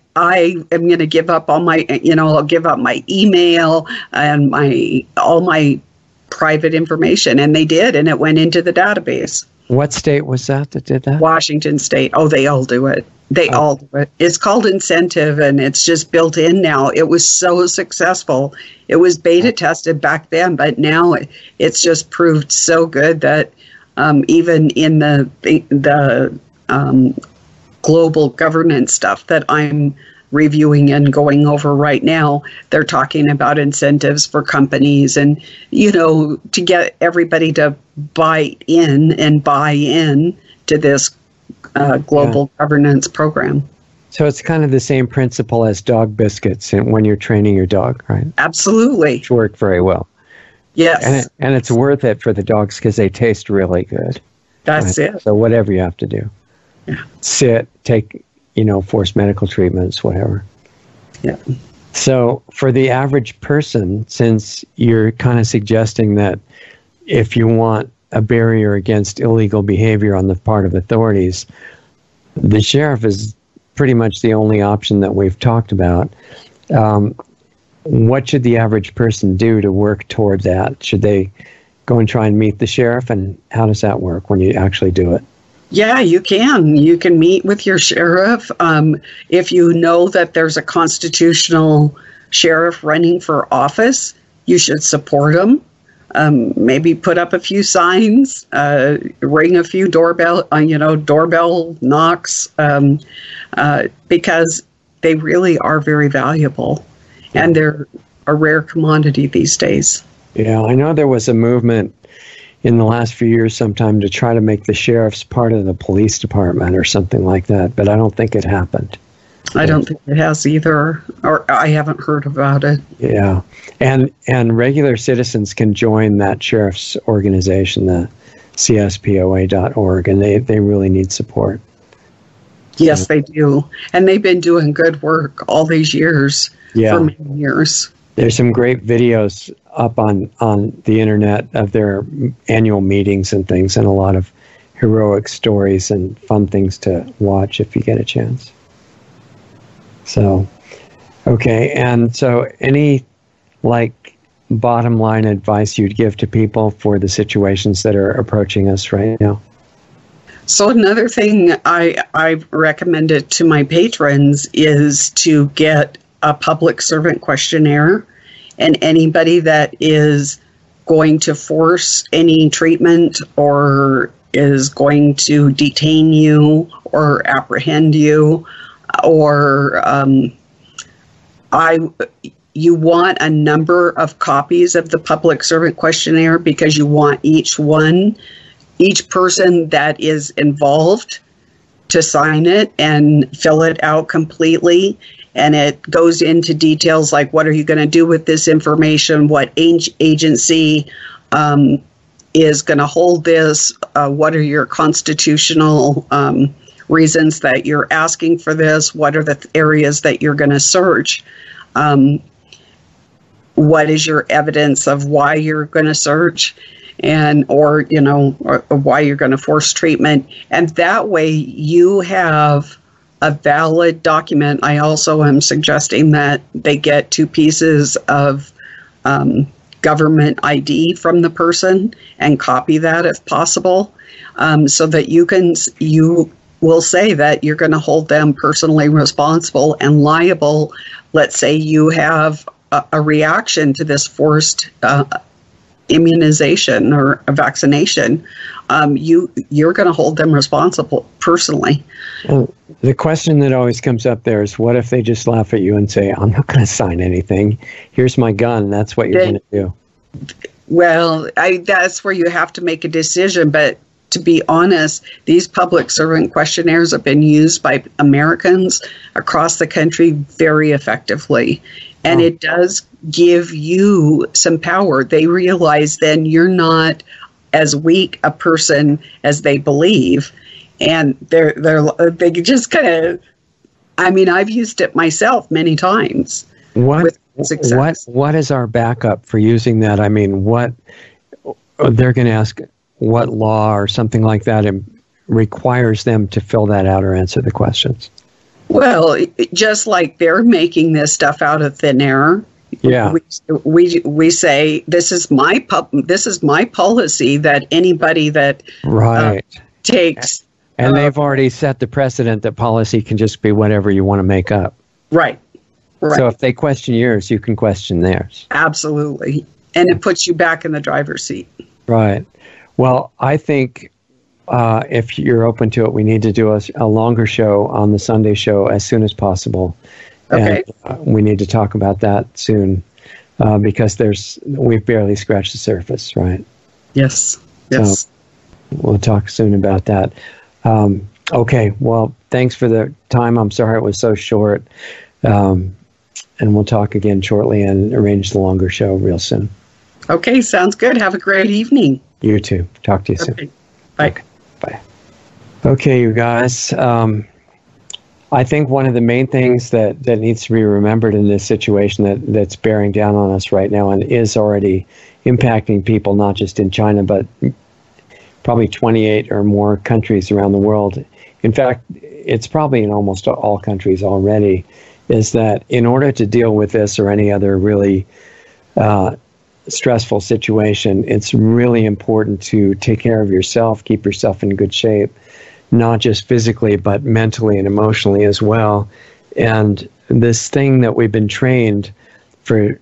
I am going to give up all my, I'll give up my email and all my private information. And they did, and it went into the database. What state was that did that? Washington State. Oh, they all do it. They all do it. It's called Incentive, and it's just built in now. It was so successful. It was beta tested back then, but now it's just proved so good that even in the global governance stuff that I'm reviewing and going over right now, they're talking about incentives for companies and, to get everybody to buy in to this global governance program. So it's kind of the same principle as dog biscuits when you're training your dog, right? Absolutely. Which work very well. Yes. And it's worth it for the dogs because they taste really good. That's it. So whatever you have to do. Yeah. Sit, take, forced medical treatments, whatever. Yeah. So for the average person, since you're kind of suggesting that if you want a barrier against illegal behavior on the part of authorities, the sheriff is pretty much the only option that we've talked about. What should the average person do to work toward that? Should they go and try and meet the sheriff? And how does that work when you actually do it? Yeah, you can. You can meet with your sheriff. If you know that there's a constitutional sheriff running for office, you should support him. Maybe put up a few signs, ring a few doorbell knocks, because they really are very valuable, and they're a rare commodity these days. Yeah, I know there was a movement in the last few years sometime to try to make the sheriffs part of the police department or something like that, but I don't think it happened. I don't think it has either, or I haven't heard about it. Yeah, and regular citizens can join that sheriff's organization, the CSPOA.org, and they really need support. Yes, they do, and they've been doing good work all these years, for many years. There's some great videos up on the internet of their annual meetings and things, and a lot of heroic stories and fun things to watch if you get a chance. So, okay, and so any bottom line advice you'd give to people for the situations that are approaching us right now? So another thing I've recommended to my patrons is to get a public servant questionnaire, and anybody that is going to force any treatment or is going to detain you or apprehend you, or you want a number of copies of the public servant questionnaire, because you want each person that is involved to sign it and fill it out completely. And it goes into details like, what are you going to do with this information? What agency is going to hold this? What are your constitutional reasons that you're asking for this? What are the areas that you're going to search? What is your evidence of why you're going to search, or why you're going to force treatment? And that way you have a valid document. I also am suggesting that they get 2 pieces of government ID from the person and copy that if possible, so that you will say that you're going to hold them personally responsible and liable. Let's say you have a reaction to this forced immunization or a vaccination. You're going to hold them responsible personally. Well, the question that always comes up there is, what if they just laugh at you and say, I'm not going to sign anything. Here's my gun. That's what you're going to do. Well, that's where you have to make a decision. But to be honest, these public servant questionnaires have been used by Americans across the country very effectively. And it does give you some power. They realize then you're not as weak a person as they believe. And they just kind of, I've used it myself many times. With success. What is our backup for using that? What they're going to ask, what law or something like that requires them to fill that out or answer the questions? Well, just like they're making this stuff out of thin air. Yeah. We say this is my policy that anybody that right takes, and they've already set the precedent that policy can just be whatever you want to make up. Right. So if they question yours, you can question theirs. Absolutely. And it puts you back in the driver's seat. Right. Well, I think if you're open to it, we need to do a longer show on the Sunday show as soon as possible. Okay. And we need to talk about that soon because we've barely scratched the surface, right? Yes. Yes. So we'll talk soon about that. Okay. Well, thanks for the time. I'm sorry it was so short. And we'll talk again shortly and arrange the longer show real soon. Okay. Sounds good. Have a great evening. You too. Talk to you soon. Bye. Okay. Bye. Okay, you guys. I think one of the main things that needs to be remembered in this situation that's bearing down on us right now and is already impacting people, not just in China, but probably 28 or more countries around the world. In fact, it's probably in almost all countries already, is that in order to deal with this or any other really stressful situation, it's really important to take care of yourself, keep yourself in good shape, not just physically, but mentally and emotionally as well. And this thing that we've been trained for,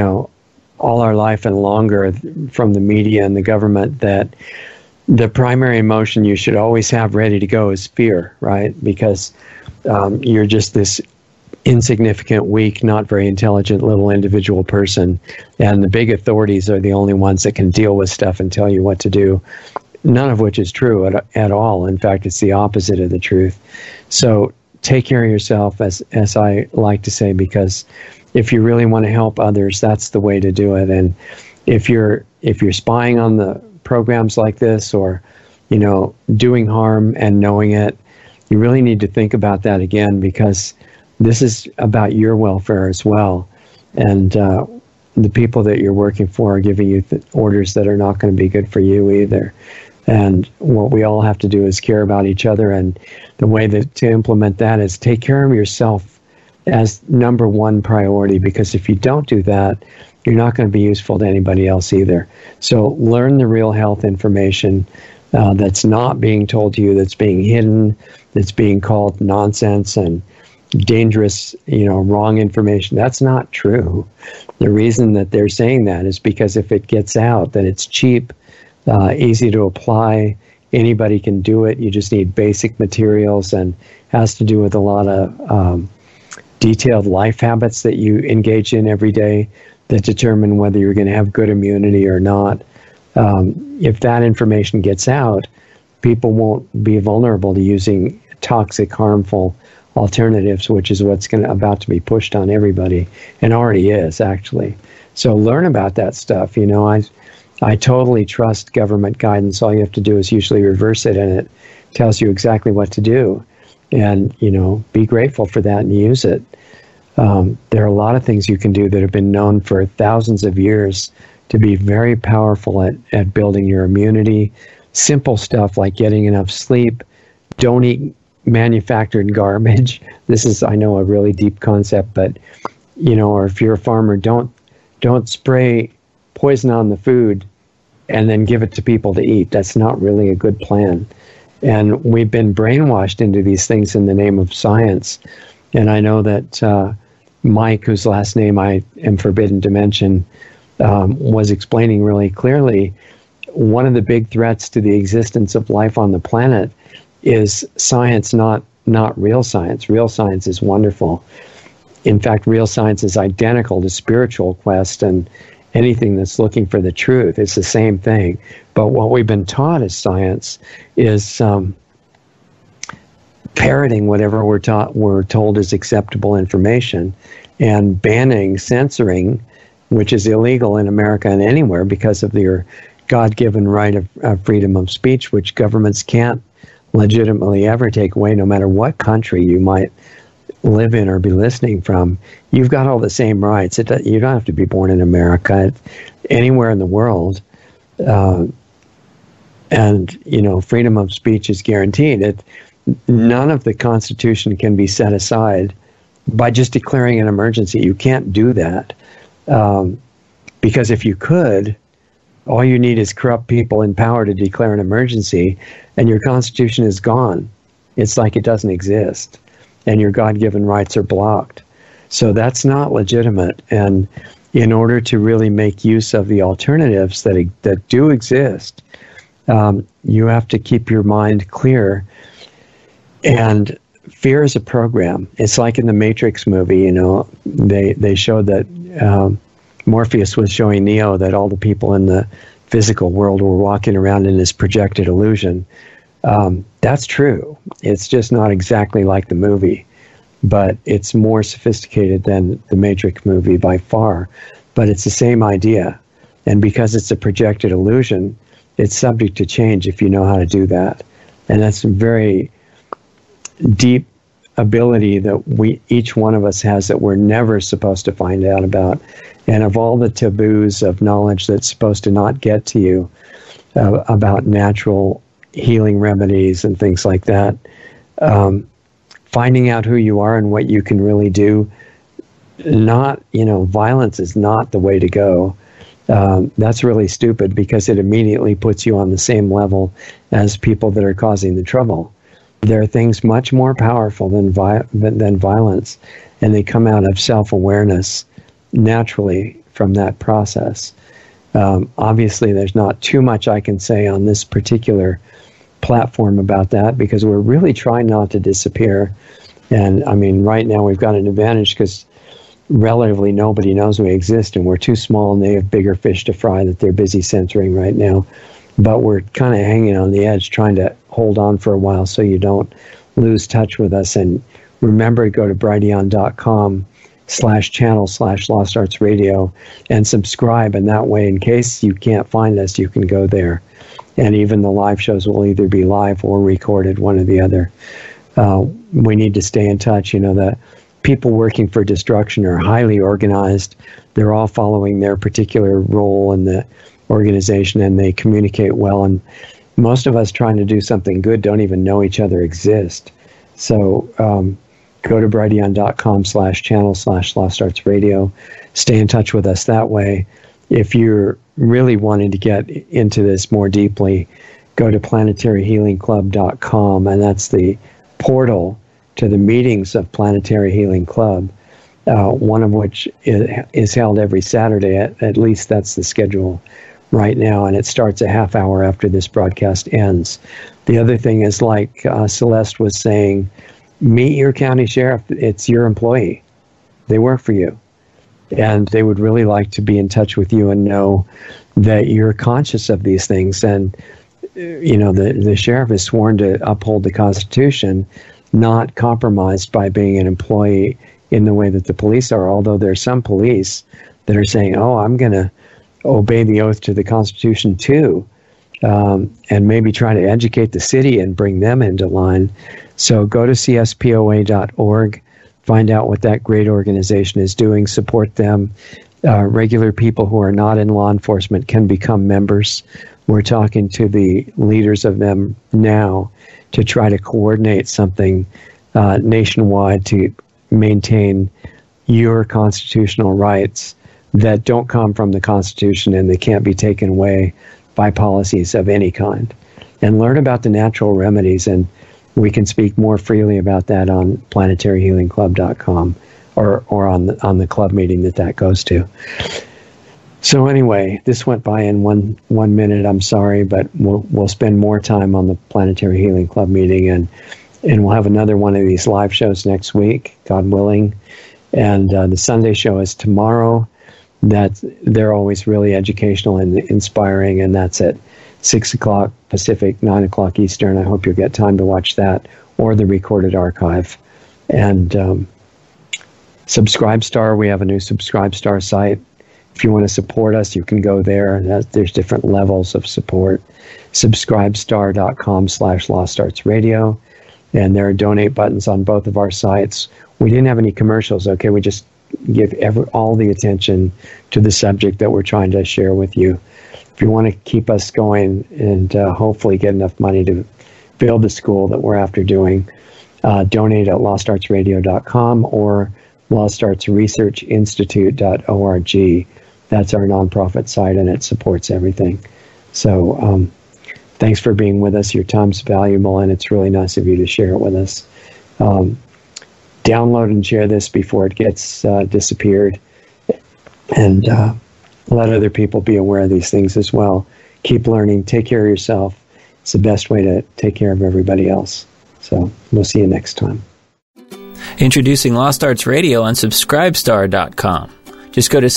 all our life and longer from the media and the government, that the primary emotion you should always have ready to go is fear, right? Because you're just this insignificant, weak, not very intelligent little individual person, and the big authorities are the only ones that can deal with stuff and tell you what to do, none of which is true at all. In fact, it's the opposite of the truth. So take care of yourself, as I like to say, because if you really want to help others, that's the way to do it. And if you're spying on the programs like this, or doing harm and knowing it, you really need to think about that again, because this is about your welfare as well. And the people that you're working for are giving you orders that are not going to be good for you either. And what we all have to do is care about each other. And the way to implement that is take care of yourself as number one priority, because if you don't do that, you're not going to be useful to anybody else either. So learn the real health information that's not being told to you, that's being hidden, that's being called nonsense and dangerous, wrong information. That's not true. The reason that they're saying that is because if it gets out that it's cheap, easy to apply, anybody can do it. You just need basic materials, and has to do with a lot of detailed life habits that you engage in every day that determine whether you're going to have good immunity or not. If that information gets out, people won't be vulnerable to using toxic, harmful alternatives, which is what's about to be pushed on everybody, and already is, actually. So learn about that stuff. I totally trust government guidance. All you have to do is usually reverse it, and it tells you exactly what to do. And, be grateful for that and use it. There are a lot of things you can do that have been known for thousands of years to be very powerful at building your immunity. Simple stuff like getting enough sleep. Don't eat manufactured garbage. This is, I know, a really deep concept, but, or if you're a farmer, don't spray poison on the food and then give it to people to eat. That's not really a good plan. And we've been brainwashed into these things in the name of science. And I know that Mike, whose last name I am forbidden to mention, was explaining really clearly, one of the big threats to the existence of life on the planet is science, not real science. Real science is wonderful. In fact, real science is identical to spiritual quest and anything that's looking for the truth. It's the same thing. But what we've been taught as science is parroting whatever we're told is acceptable information, and banning, censoring, which is illegal in America and anywhere because of your God-given right of freedom of speech, which governments can't legitimately ever take away, no matter what country you might live in or be listening from. You've got all the same rights. You don't have to be born in America. Anywhere in the world. And, freedom of speech is guaranteed. none of the Constitution can be set aside by just declaring an emergency. You can't do that. Because if you could, all you need is corrupt people in power to declare an emergency, and your Constitution is gone. It's like it doesn't exist, and your God-given rights are blocked. So that's not legitimate. And in order to really make use of the alternatives that do exist, you have to keep your mind clear. And fear is a program. It's like in the Matrix movie, they showed that Morpheus was showing Neo that all the people in the physical world were walking around in this projected illusion. That's true. It's just not exactly like the movie, but it's more sophisticated than the Matrix movie by far. But it's the same idea. And because it's a projected illusion, it's subject to change if you know how to do that. And that's a very deep ability that each one of us has that we're never supposed to find out about. And of all the taboos of knowledge that's supposed to not get to you about natural healing remedies and things like that, finding out who you are and what you can really do, violence is not the way to go. That's really stupid because it immediately puts you on the same level as people that are causing the trouble. There are things much more powerful than violence, and they come out of self-awareness naturally from that process. Obviously, there's not too much I can say on this particular platform about that because we're really trying not to disappear. And I mean, right now we've got an advantage because relatively nobody knows we exist, and we're too small and they have bigger fish to fry that they're busy censoring right now. But we're kind of hanging on the edge, trying to hold on for a while so you don't lose touch with us. And remember to go to Brighteon.com/channel/Lost Arts Radio and subscribe. And that way, in case you can't find us, you can go there. And even the live shows will either be live or recorded, one or the other. We need to stay in touch. The people working for destruction are highly organized. They're all following their particular role in the organization, and they communicate well. And most of us trying to do something good don't even know each other exist. So go to Brighteon.com/channel/Lost Arts Radio. Stay in touch with us that way. If you're really wanting to get into this more deeply, go to planetaryhealingclub.com, and that's the portal to the meetings of Planetary Healing Club, one of which is held every Saturday. At least that's the schedule right now, and it starts a half hour after this broadcast ends. The other thing is, like Celeste was saying, meet your county sheriff. It's your employee. They work for you. And they would really like to be in touch with you and know that you're conscious of these things. And, the sheriff is sworn to uphold the Constitution, not compromised by being an employee in the way that the police are. Although there's some police that are saying, I'm going to obey the oath to the Constitution too, and maybe try to educate the city and bring them into line. So go to cspoa.org, find out what that great organization is doing, support them. Regular people who are not in law enforcement can become members. We're talking to the leaders of them now to try to coordinate something nationwide to maintain your constitutional rights that don't come from the Constitution, and they can't be taken away by policies of any kind. And learn about the natural remedies, and we can speak more freely about that on planetaryhealingclub.com or on the club meeting that goes to. So anyway, this went by in one minute. I'm sorry, but we'll spend more time on the Planetary Healing Club meeting, and we'll have another one of these live shows next week, God willing. And the Sunday show is tomorrow. They're always really educational and inspiring, and that's at 6 o'clock Pacific, 9 o'clock Eastern. I hope you'll get time to watch that or the recorded archive. And Subscribestar, we have a new Subscribestar site. If you want to support us, you can go there. There's different levels of support. Subscribestar.com/Lost Arts Radio. And there are donate buttons on both of our sites. We didn't have any commercials, okay? We just give all the attention to the subject that we're trying to share with you. If you want to keep us going and hopefully get enough money to build the school that we're after doing, donate at lostartsradio.com or lostartsresearchinstitute.org. That's our nonprofit site, and it supports everything. So thanks for being with us. Your time's valuable, and it's really nice of you to share it with us. Download and share this before it gets disappeared, and let other people be aware of these things as well. Keep learning. Take care of yourself. It's the best way to take care of everybody else. So we'll see you next time. Introducing Lost Arts Radio on Subscribestar.com. Just go to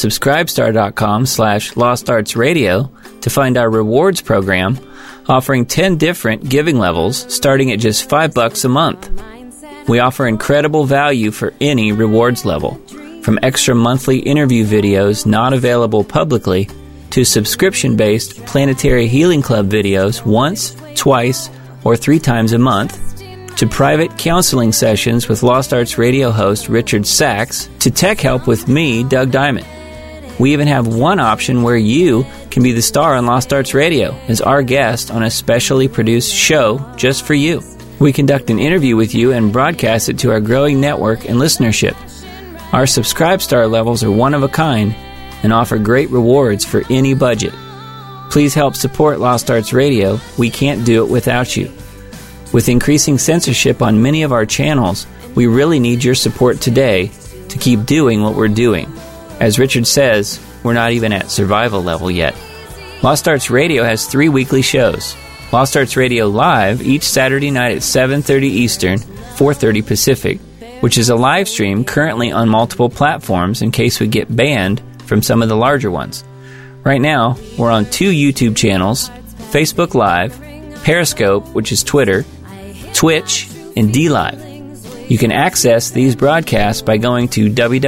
subscribestar.com/LostArtsRadio to find our rewards program, offering 10 different giving levels starting at just $5 a month. We offer incredible value for any rewards level, from extra monthly interview videos not available publicly to subscription-based Planetary Healing Club videos once, twice, or 3 times a month, to private counseling sessions with Lost Arts Radio host Richard Sachs, to tech help with me, Doug Diamond. We even have one option where you can be the star on Lost Arts Radio as our guest on a specially produced show just for you. We conduct an interview with you and broadcast it to our growing network and listenership. Our Subscribestar levels are one of a kind and offer great rewards for any budget. Please help support Lost Arts Radio. We can't do it without you. With increasing censorship on many of our channels, we really need your support today to keep doing what we're doing. As Richard says, we're not even at survival level yet. Lost Arts Radio has 3 weekly shows. Lost Arts Radio Live each Saturday night at 7:30 Eastern, 4:30 Pacific, which is a live stream currently on multiple platforms in case we get banned from some of the larger ones. Right now, we're on 2 YouTube channels, Facebook Live, Periscope, which is Twitter, Twitch, and DLive. You can access these broadcasts by going to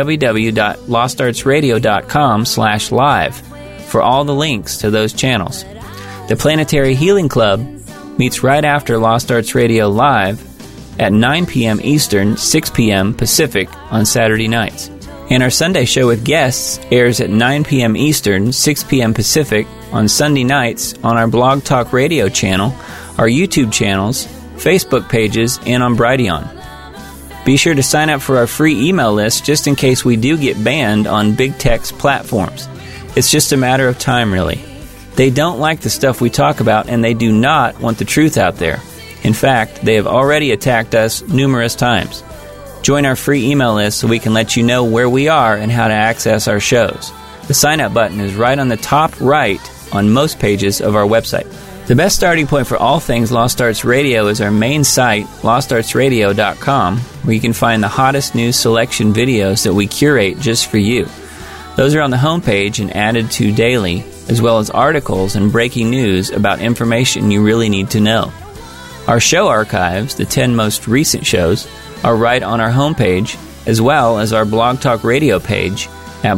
www.lostartsradio.com/live for all the links to those channels. The Planetary Healing Club meets right after Lost Arts Radio Live at 9 p.m. Eastern, 6 p.m. Pacific on Saturday nights. And our Sunday show with guests airs at 9 p.m. Eastern, 6 p.m. Pacific on Sunday nights on our Blog Talk Radio channel, our YouTube channels, Facebook pages, and on Brighteon. Be sure to sign up for our free email list just in case we do get banned on big tech's platforms. It's just a matter of time, really. They don't like the stuff we talk about, and they do not want the truth out there. In fact, they have already attacked us numerous times. Join our free email list so we can let you know where we are and how to access our shows. The sign-up button is right on the top right on most pages of our website. The best starting point for all things Lost Arts Radio is our main site, lostartsradio.com, where you can find the hottest news selection videos that we curate just for you. Those are on the homepage and added to daily, as well as articles and breaking news about information you really need to know. Our show archives, the 10 most recent shows, are right on our homepage, as well as our Blog Talk Radio page at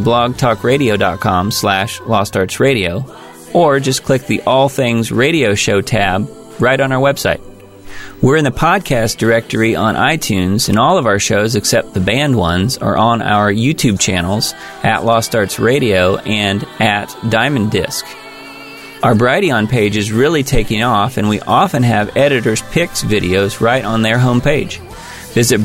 blogtalkradio.com/lostartsradio, or just click the All Things Radio Show tab right on our website. We're in the podcast directory on iTunes, and all of our shows except the banned ones are on our YouTube channels at Lost Arts Radio and at Diamond Disc. Our Brighteon page is really taking off, and we often have editors' picks videos right on their homepage. Visit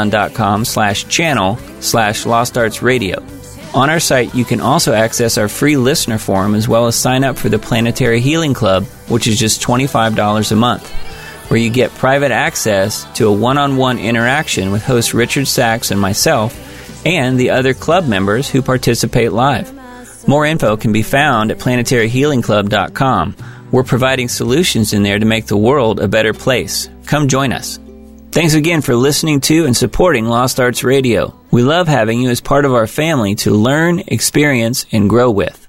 brighteon.com/channel/LostArtsRadio. On our site, you can also access our free listener forum as well as sign up for the Planetary Healing Club, which is just $25 a month, where you get private access to a one-on-one interaction with host Richard Sachs and myself and the other club members who participate live. More info can be found at planetaryhealingclub.com. We're providing solutions in there to make the world a better place. Come join us. Thanks again for listening to and supporting Lost Arts Radio. We love having you as part of our family to learn, experience, and grow with.